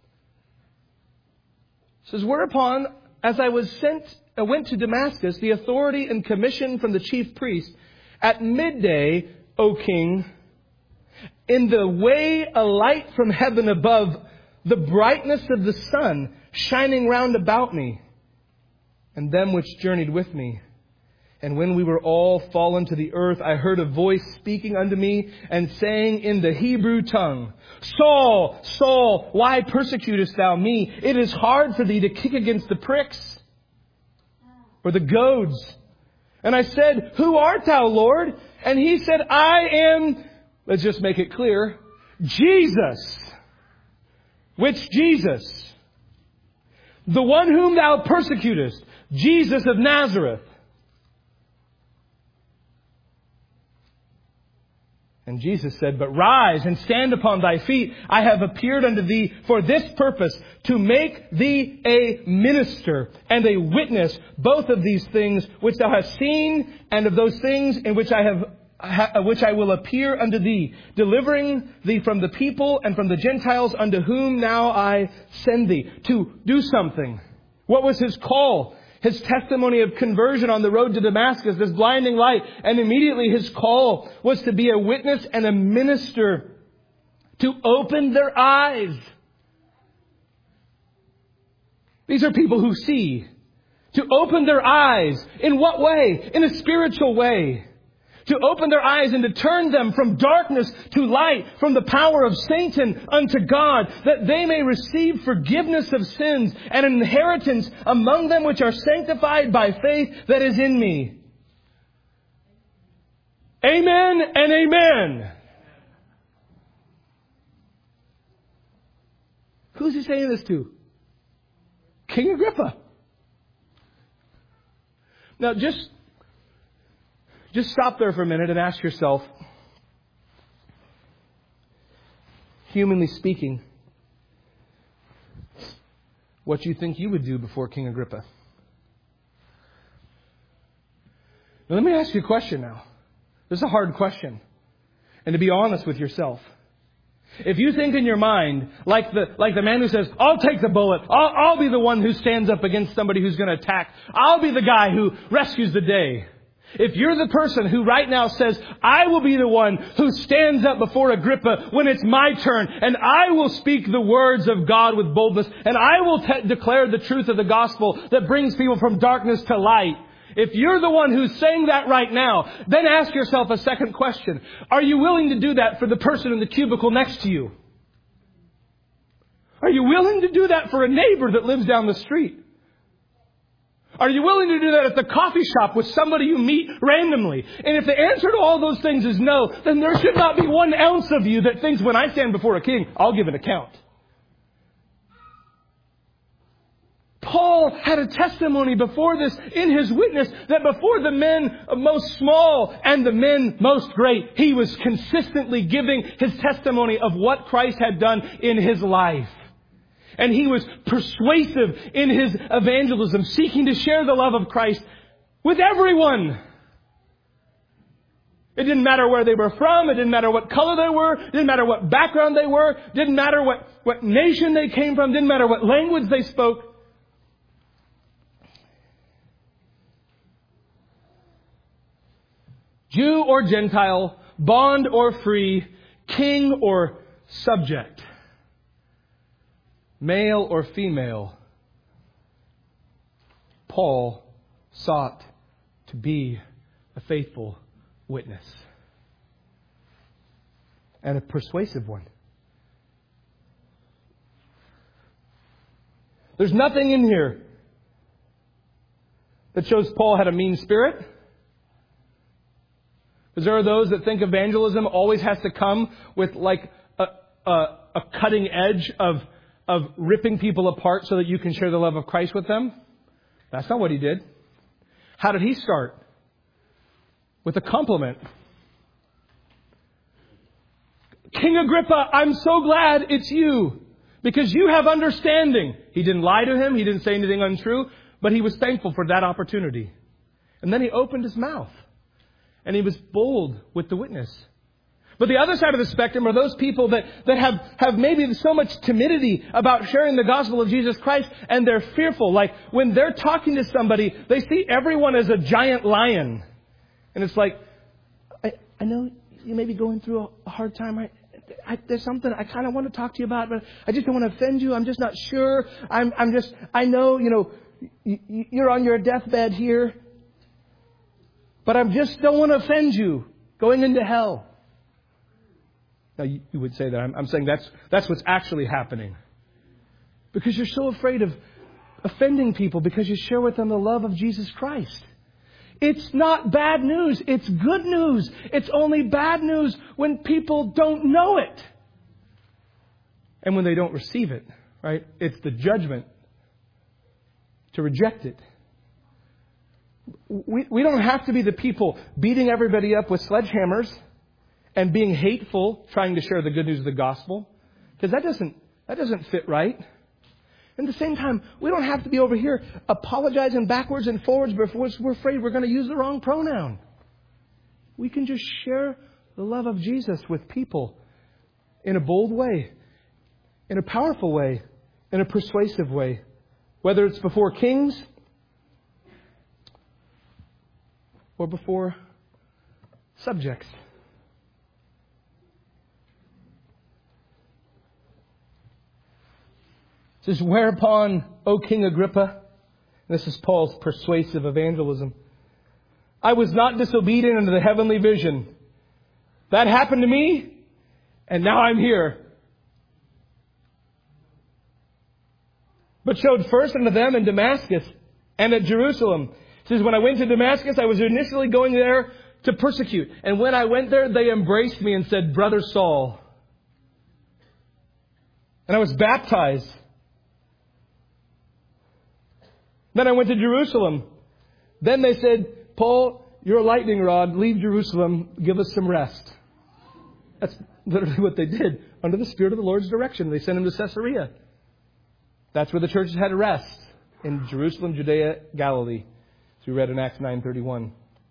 S1: It says, whereupon, as I went to Damascus, the authority and commission from the chief priest, at midday, O king, in the way a light from heaven above, the brightness of the sun shining round about me, and them which journeyed with me. And when we were all fallen to the earth, I heard a voice speaking unto me and saying in the Hebrew tongue, Saul, Saul, why persecutest thou me? It is hard for thee to kick against the pricks or the goads. And I said, who art thou, Lord? And he said, I am, let's just make it clear, Jesus. Which Jesus? The one whom thou persecutest, Jesus of Nazareth. And Jesus said, but rise and stand upon thy feet. I have appeared unto thee for this purpose, to make thee a minister and a witness, both of these things which thou hast seen, and of those things in which which I will appear unto thee, delivering thee from the people and from the Gentiles, unto whom now I send thee. To do something. What was his call? His testimony of conversion on the road to Damascus, this blinding light. And immediately his call was to be a witness and a minister, to open their eyes. These are people who see. To open their eyes. In what way? In a spiritual way. To open their eyes and to turn them from darkness to light, from the power of Satan unto God, that they may receive forgiveness of sins and an inheritance among them which are sanctified by faith that is in me. Amen and amen. Who's he saying this to? King Agrippa. Now just stop there for a minute and ask yourself, humanly speaking, what you think you would do before King Agrippa. Now, let me ask you a question now. This is a hard question. And to be honest with yourself, if you think in your mind, like the man who says, I'll take the bullet, I'll be the one who stands up against somebody who's going to attack, I'll be the guy who rescues the day. If you're the person who right now says, I will be the one who stands up before Agrippa when it's my turn, and I will speak the words of God with boldness, and I will declare the truth of the gospel that brings people from darkness to light. If you're the one who's saying that right now, then ask yourself a second question. Are you willing to do that for the person in the cubicle next to you? Are you willing to do that for a neighbor that lives down the street? Are you willing to do that at the coffee shop with somebody you meet randomly? And if the answer to all those things is no, then there should not be 1 ounce of you that thinks when I stand before a king, I'll give an account. Paul had a testimony before this in his witness that before the men most small and the men most great, he was consistently giving his testimony of what Christ had done in his life. And he was persuasive in his evangelism, seeking to share the love of Christ with everyone. It didn't matter where they were from. It didn't matter what color they were. It didn't matter what background they were. It didn't matter what nation they came from. It didn't matter what language they spoke. Jew or Gentile, bond or free, king or subject, male or female, Paul sought to be a faithful witness and a persuasive one. There's nothing in here that shows Paul had a mean spirit. Because there are those that think evangelism always has to come with like a cutting edge of ripping people apart so that you can share the love of Christ with them. That's not what he did. How did he start? With a compliment. King Agrippa, I'm so glad it's you because you have understanding. He didn't lie to him. He didn't say anything untrue, but he was thankful for that opportunity. And then he opened his mouth. And he was bold with the witness. But the other side of the spectrum are those people that have maybe so much timidity about sharing the gospel of Jesus Christ, and they're fearful. Like when they're talking to somebody, they see everyone as a giant lion. And it's like, I know you may be going through a hard time. There's something I kind of want to talk to you about, but I just don't want to offend you. I'm just not sure. I know, you're on your deathbed here. But I just don't want to offend you going into hell. Now, you would say that. I'm saying that's what's actually happening. Because you're so afraid of offending people because you share with them the love of Jesus Christ. It's not bad news. It's good news. It's only bad news when people don't know it. And when they don't receive it, right? It's the judgment to reject it. We don't have to be the people beating everybody up with sledgehammers and being hateful, trying to share the good news of the gospel, because that doesn't fit right. At the same time, we don't have to be over here apologizing backwards and forwards because we're afraid we're going to use the wrong pronoun. We can just share the love of Jesus with people in a bold way, in a powerful way, in a persuasive way, whether it's before kings or before subjects. It says, whereupon, O King Agrippa, this is Paul's persuasive evangelism, I was not disobedient unto the heavenly vision. That happened to me, and now I'm here. But showed first unto them in Damascus and at Jerusalem. It says, when I went to Damascus, I was initially going there to persecute. And when I went there, they embraced me and said, Brother Saul. And I was baptized. Then I went to Jerusalem. Then they said, Paul, you're a lightning rod. Leave Jerusalem. Give us some rest. That's literally what they did. Under the Spirit of the Lord's direction, they sent him to Caesarea. That's where the churches had to rest. In Jerusalem, Judea, Galilee. As we read in Acts 9:31.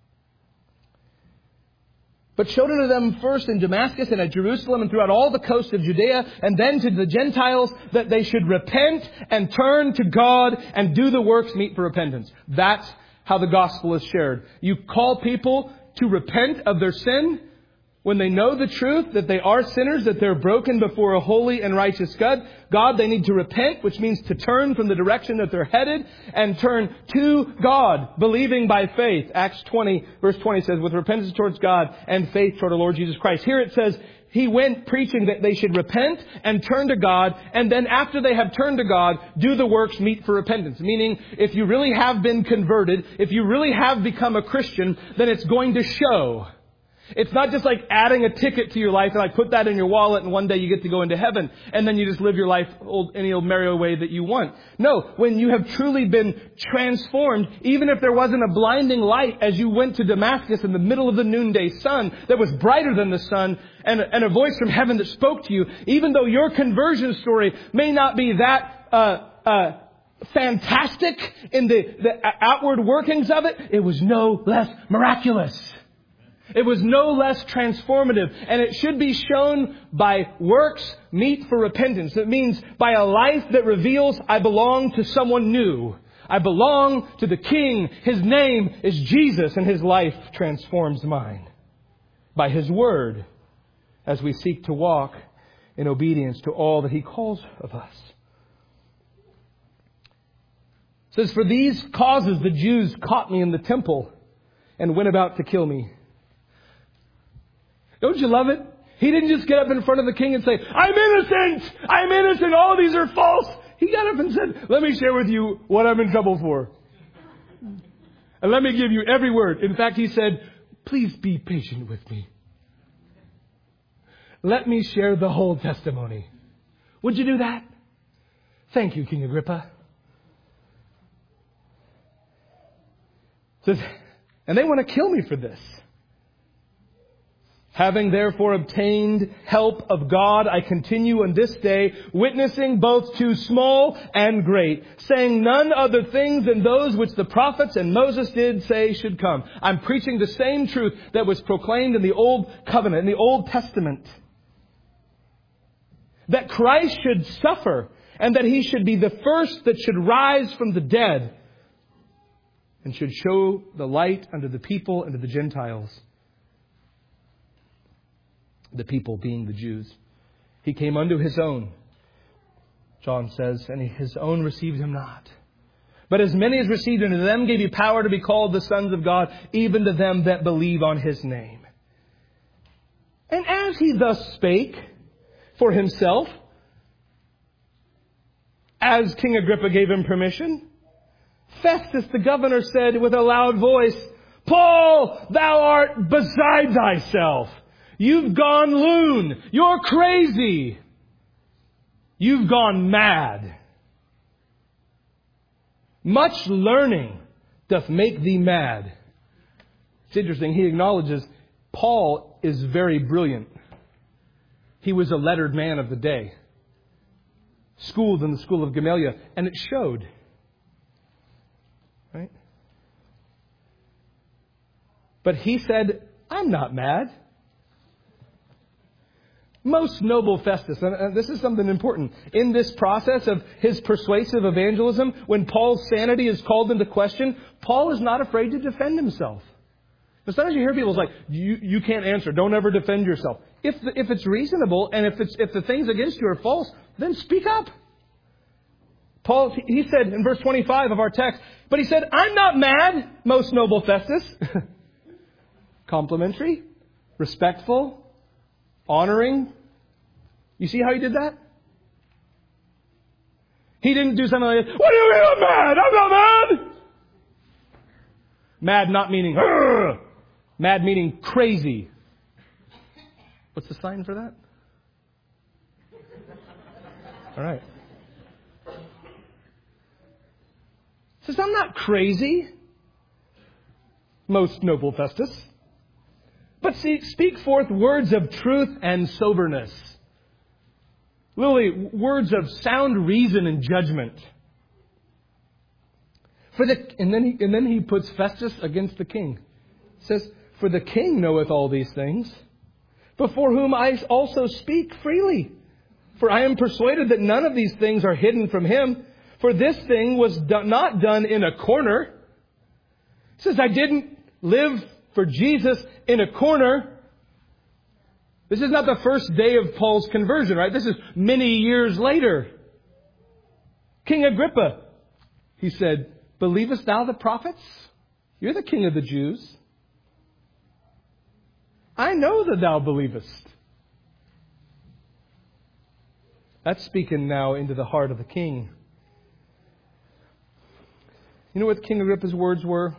S1: But showed unto them first in Damascus and at Jerusalem and throughout all the coast of Judea, and then to the Gentiles, that they should repent and turn to God and do the works meet for repentance. That's how the gospel is shared. You call people to repent of their sin when they know the truth, that they are sinners, that they're broken before a holy and righteous God. They need to repent, which means to turn from the direction that they're headed and turn to God, believing by faith. Acts 20, verse 20 says, with repentance towards God and faith toward our Lord Jesus Christ. Here it says, He went preaching that they should repent and turn to God, and then after they have turned to God, do the works meet for repentance. Meaning, if you really have been converted, if you really have become a Christian, then it's going to show. It's not just like adding a ticket to your life and like put that in your wallet and one day you get to go into heaven and then you just live your life any old merry way that you want. No, when you have truly been transformed, even if there wasn't a blinding light as you went to Damascus in the middle of the noonday sun that was brighter than the sun and a voice from heaven that spoke to you, even though your conversion story may not be that fantastic in the outward workings of it, it was no less miraculous. It was no less transformative, and it should be shown by works meet for repentance. It means by a life that reveals I belong to someone new. I belong to the King. His name is Jesus, and His life transforms mine. By His word, as we seek to walk in obedience to all that He calls of us. It says, for these causes the Jews caught me in the temple and went about to kill me. Don't you love it? He didn't just get up in front of the king and say, I'm innocent! I'm innocent! All these are false! He got up and said, let me share with you what I'm in trouble for. And let me give you every word. In fact, he said, please be patient with me. Let me share the whole testimony. Would you do that? Thank you, King Agrippa. Says, and they want to kill me for this. Having therefore obtained help of God, I continue on this day, witnessing both to small and great, saying none other things than those which the prophets and Moses did say should come. I'm preaching the same truth that was proclaimed in the Old Covenant, in the Old Testament. That Christ should suffer, and that He should be the first that should rise from the dead, and should show the light unto the people and to the Gentiles. The people being the Jews. He came unto His own, John says, and His own received Him not. But as many as received Him, to them gave He power to be called the sons of God, even to them that believe on His name. And as He thus spake for Himself, as King Agrippa gave Him permission, Festus the governor said with a loud voice, Paul, thou art beside thyself. You've gone loon. You're crazy. You've gone mad. Much learning doth make thee mad. It's interesting. He acknowledges Paul is very brilliant. He was a lettered man of the day. Schooled in the school of Gamaliel. And it showed. Right? But he said, I'm not mad. Most noble Festus, and this is something important, in this process of his persuasive evangelism, when Paul's sanity is called into question, Paul is not afraid to defend himself. But sometimes you hear people like, you can't answer, don't ever defend yourself. If it's reasonable, and if the things against you are false, then speak up. Paul, he said in verse 25 of our text, but he said, I'm not mad, most noble Festus. Complimentary, respectful, honoring. You see how he did that? He didn't do something like, what do you mean I'm mad? I'm not mad. Mad not meaning, Argh! Mad meaning crazy. What's the sign for that? All right. He says, I'm not crazy, most noble Festus. But speak forth words of truth and soberness. Literally, words of sound reason and judgment. And then he puts Festus against the king. He says, for the king knoweth all these things, before whom I also speak freely. For I am persuaded that none of these things are hidden from him. For this thing was not done in a corner. He says, I didn't live for Jesus in a corner. This is not the first day of Paul's conversion, right? This is many years later. King Agrippa, he said, believest thou the prophets? You're the king of the Jews. I know that thou believest. That's speaking now into the heart of the king. You know what King Agrippa's words were?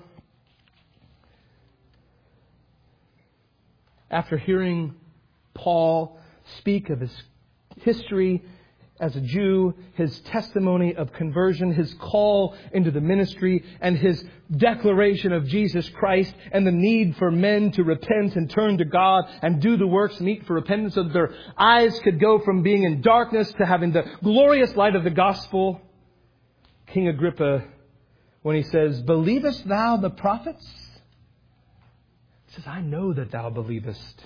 S1: After hearing Paul speak of his history as a Jew, his testimony of conversion, his call into the ministry, and his declaration of Jesus Christ and the need for men to repent and turn to God and do the works meet for repentance so that their eyes could go from being in darkness to having the glorious light of the gospel. King Agrippa, when he says, believest thou the prophets? He says, I know that thou believest.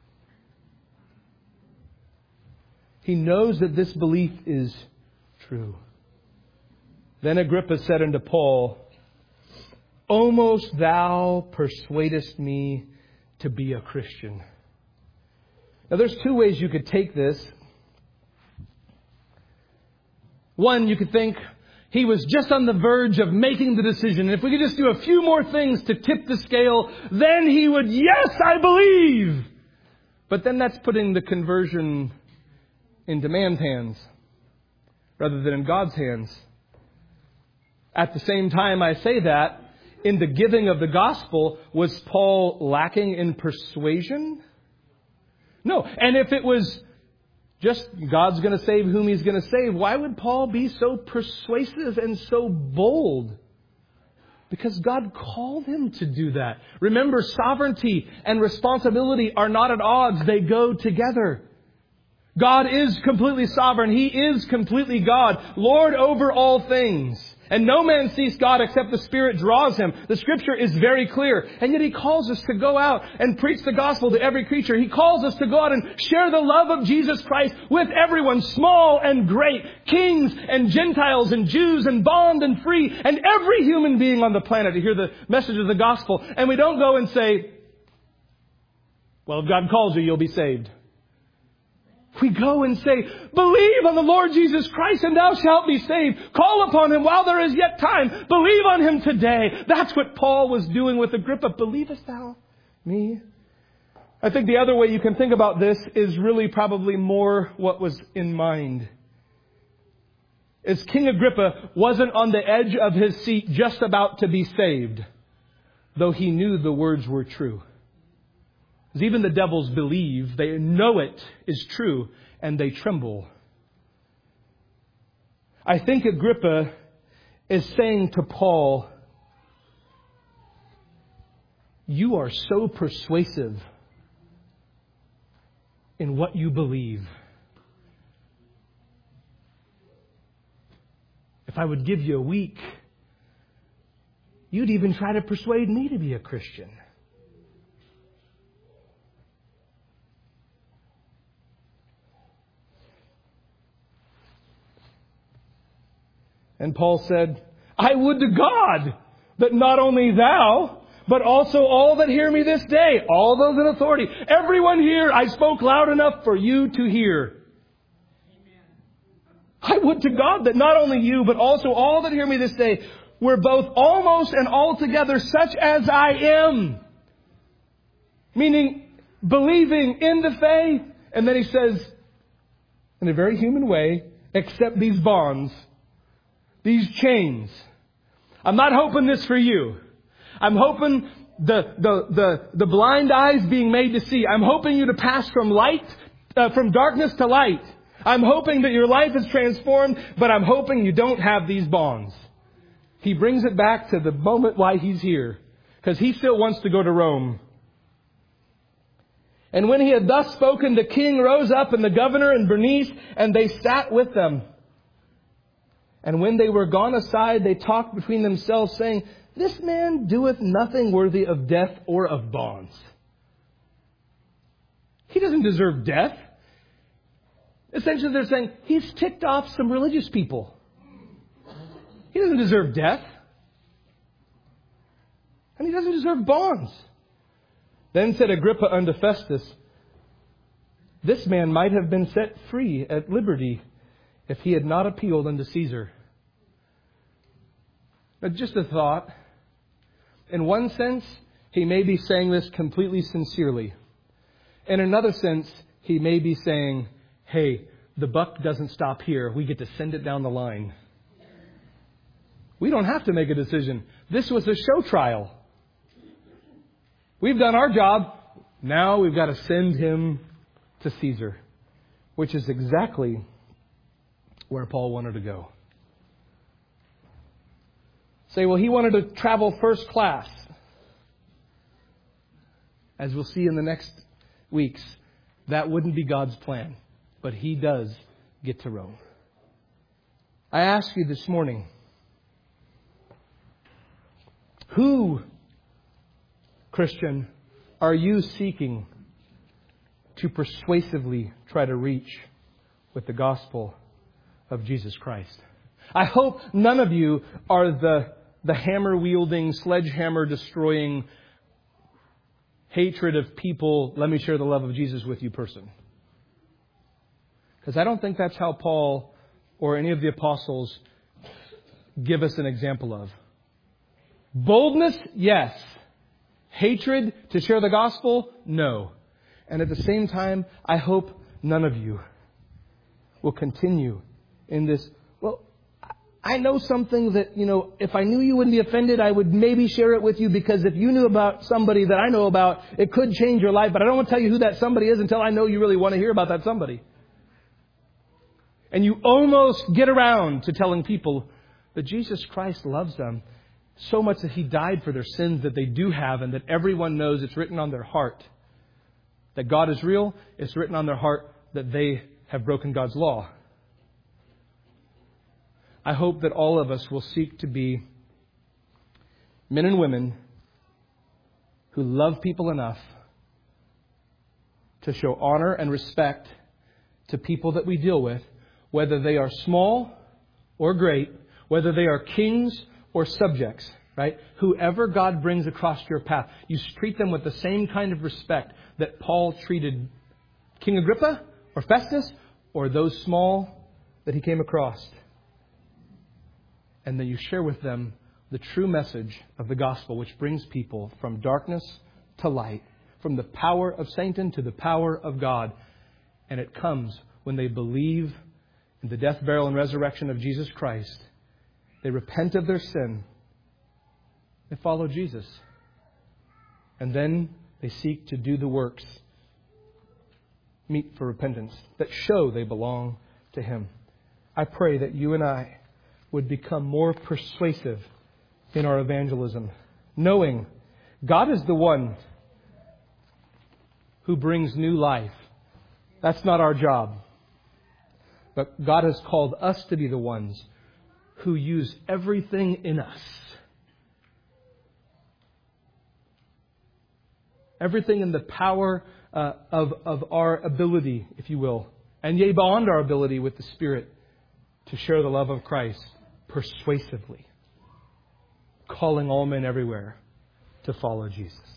S1: He knows that this belief is true. Then Agrippa said unto Paul, almost thou persuadest me to be a Christian. Now there's two ways you could take this. One, you could think he was just on the verge of making the decision. And if we could just do a few more things to tip the scale, then he would, yes, I believe. But then that's putting the conversion into man's hands rather than in God's hands. At the same time I say that, in the giving of the gospel, was Paul lacking in persuasion? No. And if it was just God's going to save whom He's going to save, why would Paul be so persuasive and so bold? Because God called him to do that. Remember, sovereignty and responsibility are not at odds. They go together. God is completely sovereign. He is completely God, Lord over all things. And no man sees God except the Spirit draws him. The Scripture is very clear. And yet He calls us to go out and preach the gospel to every creature. He calls us to go out and share the love of Jesus Christ with everyone, small and great, kings and Gentiles and Jews and bond and free, and every human being on the planet to hear the message of the gospel. And we don't go and say, well, if God calls you, you'll be saved. We go and say, believe on the Lord Jesus Christ and thou shalt be saved. Call upon Him while there is yet time. Believe on Him today. That's what Paul was doing with Agrippa. Believest thou me? I think the other way you can think about this is really probably more what was in mind. Is King Agrippa wasn't on the edge of his seat just about to be saved, though he knew the words were true. Because even the devils believe, they know it is true, and they tremble. I think Agrippa is saying to Paul, you are so persuasive in what you believe. If I would give you a week, you'd even try to persuade me to be a Christian. And Paul said, I would to God that not only thou, but also all that hear me this day, all those in authority, everyone here, I spoke loud enough for you to hear. Amen. I would to God that not only you, but also all that hear me this day were both almost and altogether such as I am. Meaning, believing in the faith. And then he says, in a very human way, accept these bonds, these chains. I'm not hoping this for you. I'm hoping the blind eyes being made to see. I'm hoping you to pass from from darkness to light. I'm hoping that your life is transformed, but I'm hoping you don't have these bonds. He brings it back to the moment why he's here, because he still wants to go to Rome. And when he had thus spoken, the king rose up and the governor and Bernice, and they sat with them. And when they were gone aside, they talked between themselves, saying, this man doeth nothing worthy of death or of bonds. He doesn't deserve death. Essentially, they're saying, he's ticked off some religious people. He doesn't deserve death. And he doesn't deserve bonds. Then said Agrippa unto Festus, this man might have been set free at liberty if he had not appealed unto Caesar. Now, just a thought. In one sense, he may be saying this completely sincerely. In another sense, he may be saying, hey, the buck doesn't stop here. We get to send it down the line. We don't have to make a decision. This was a show trial. We've done our job. Now we've got to send him to Caesar, which is exactly where Paul wanted to go. Say, well, he wanted to travel first class. As we'll see in the next weeks, that wouldn't be God's plan. But he does get to Rome. I ask you this morning, who, Christian, are you seeking to persuasively try to reach with the gospel of Jesus Christ? I hope none of you are the hammer-wielding, sledgehammer-destroying, hatred of people, let me share the love of Jesus with you person. Because I don't think that's how Paul or any of the apostles give us an example of. Boldness, yes. Hatred to share the gospel, no. And at the same time, I hope none of you will continue in this. Well, I know something that, if I knew you wouldn't be offended, I would maybe share it with you, because if you knew about somebody that I know about, it could change your life. But I don't want to tell you who that somebody is until I know you really want to hear about that somebody. And you almost get around to telling people that Jesus Christ loves them so much that He died for their sins that they do have, and that everyone knows it's written on their heart that God is real. It's written on their heart that they have broken God's law. I hope that all of us will seek to be men and women who love people enough to show honor and respect to people that we deal with, whether they are small or great, whether they are kings or subjects, right? Whoever God brings across your path, you treat them with the same kind of respect that Paul treated King Agrippa or Festus or those small that he came across. And then you share with them the true message of the gospel, which brings people from darkness to light, from the power of Satan to the power of God. And it comes when they believe in the death, burial, and resurrection of Jesus Christ. They repent of their sin. They follow Jesus. And then they seek to do the works meet for repentance that show they belong to Him. I pray that you and I would become more persuasive in our evangelism, knowing God is the one who brings new life. That's not our job. But God has called us to be the ones who use everything in us. Everything in the power of our ability, if you will. And yea, beyond our ability with the Spirit to share the love of Christ persuasively. Calling all men everywhere to follow Jesus.